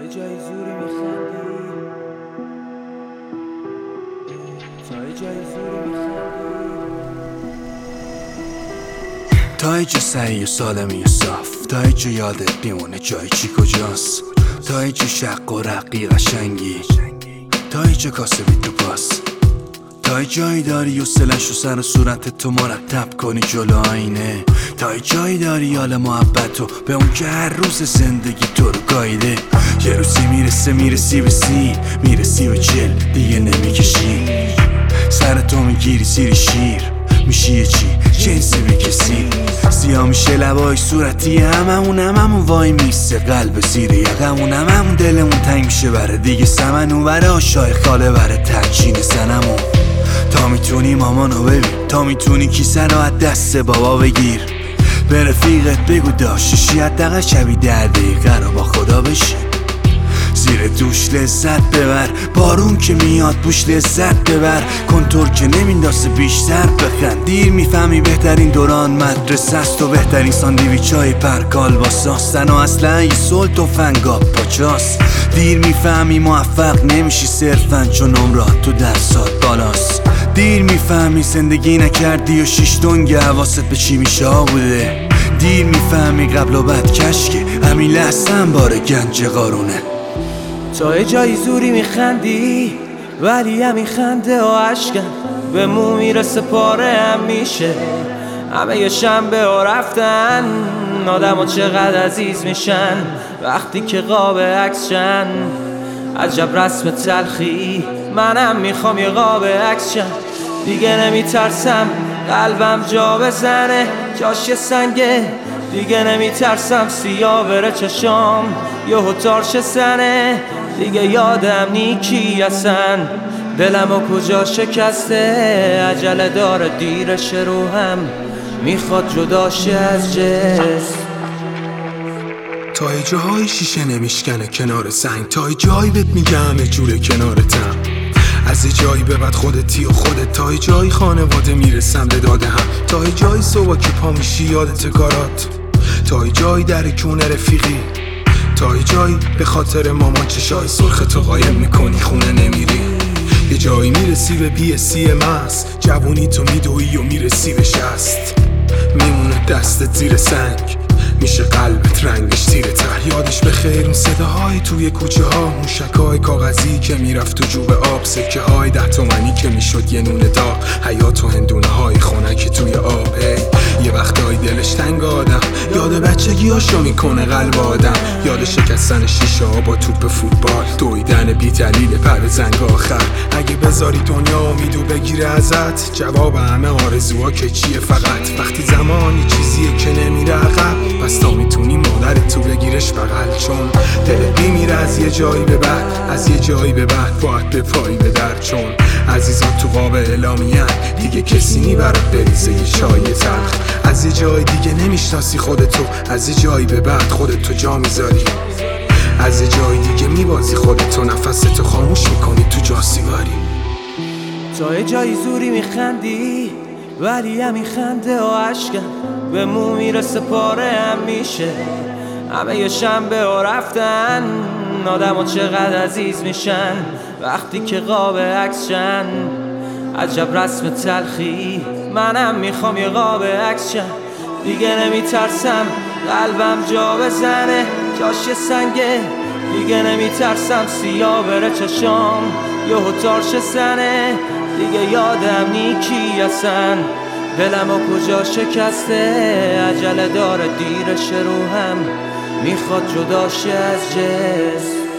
جای زوری میخندی، تا جای زوری میخندی، تا جا سعی و سالمی و صاف، تا جا یادت بیمونه جای چی کجاست، تا جا شق و رقی قشنگی، تا جا کاسبی تو پاس، تا جایی داری و سلش و سر و صورت تو مرتب کنی جلو آینه، تا جایی داری حال محبت و به اون که هر روز زندگی تو رو گایده. یه روزی میرسی به سی، میرسی به چل دیگه نمیکشی، سر تو میگیری زیر شیر، میشی یه چی جنسی به کسی، سیاه میشه لبای صورتی هممون وای میسته قلب زیر یقمون، هممون دلمون تنگ میشه بره دیگه سمنو بره آشای خاله بره ترچین زنمون. تا میتونی مامانو ببین، تا میتونی کیسه رو از دست بابا بگیر، به رفیقت بگو داشتشی حداقل شبی 10 دقیقه رو با خدا بشی، زیر دوش لذت ببر، بارون که میاد بوش لذت ببر، کنتور که نمیندازه بیشتر بخند، دیر میفهمی بهترین دوران مدرسه است و بهترین ساندویچ های پرکال با ساستن و اصلا یه سلط و فنگاب پاچاست، دیر میفهمی موفق نمیشی صرفا چون عمرات تو درسات بالاست، دیر میفهمی زندگی نکردی و 6 دنگ حواست به چی میشه بوده، دیر میفهمی قبل و بعد کشکه همین لحظه هم بار گنج قارونه. تا جای زوری میخندی ولی همین خنده و عشقم به مو میرسه پاره هم میشه، همه یه شنبه و رفتن آدم ها چقدر عزیز میشن وقتی که قاب عکس شن، عجب رسم تلخی منم میخوام یه قاب عکس شن، دیگه نمیترسم قلبم جا بزنه جاش سنگه، دیگه نمیترسم سیاه بره چشام یهو تارش سنه، دیگه یادم نیکی اصلا دلم و کجا شکسته، عجله داره دیرش رو هم میخواد جداشه از جسم، تا جاهای شیشه نمیشکنه کنار سنگ، تا جایی بهت میگه همه جوره کنارتم، از جایی به بعد خودتی و خودت، تا جایی خانواده میرسم به داده هم، تا جایی صبح که پا میشی یادت کارات، تا جایی در کونه رفیقی، تا جایی به خاطر مامان چشای سرخ تو قایم میکنی خونه نمیری، یه جایی میرسی به BSc ماس، جوونی تو میدوی و میرسی به 60، میمونه دستت زیر سنگ میشه قلبت رنگش تیره تر، یادش به خیر اون صداهای توی کوچه ها، موشکای کاغذی که میرفت تو جوب آب، سکه های 10 تومنی که میشد یه نون داغ، حیات و هندونه های خنک توی آب، یه وقتایی دلش تنگ آدم، یاد بچگی هاشو میکنه قلب آدم، یاد شکستن شیشه ها با توپ فوتبال، دویدن بی دلیل پر زنگ آخر، اگه بذاری دنیا امیدو بگیره ازت، جواب همه آرزوها که چیه فقط، وقتی زمانی چیزیه که نمیره عقب، پس تا میتونی مادرت تو بگیرش بغل، چون دلت میمیره از یه جایی به بعد، از یه جایی به بعد باید به پایی به در، چون عزیزان تو قاب اعلامیه‌ن دیگه کسی نی برات بریزه یه چای تلخ، از یه جای دیگه نمیشناسی خودتو، از یه جایی به بعد خودتو جا میذاری، از یه جای دیگه میبازی خودتو، نفستو خاموش میکنی تو جاسیگاری. تا جای زوری میخندی ولی همین خنده و عشقم به مو میرسه پاره هم میشه، همه یه شنبه و رفتن آدم ها چقدر عزیز میشن وقتی که قاب عکس شن، عجب رسم تلخی منم میخوام یه قاب عکس شن، دیگه نمیترسم قلبم جا بزنه جاش سنگه، دیگه نمیترسم سیاه بره چشام یهو تارش سنه، دیگه یادم نیکی اصلا دلم و کجا شکسته، عجله داره دیرش رو هم میخواد جداشه از جسم.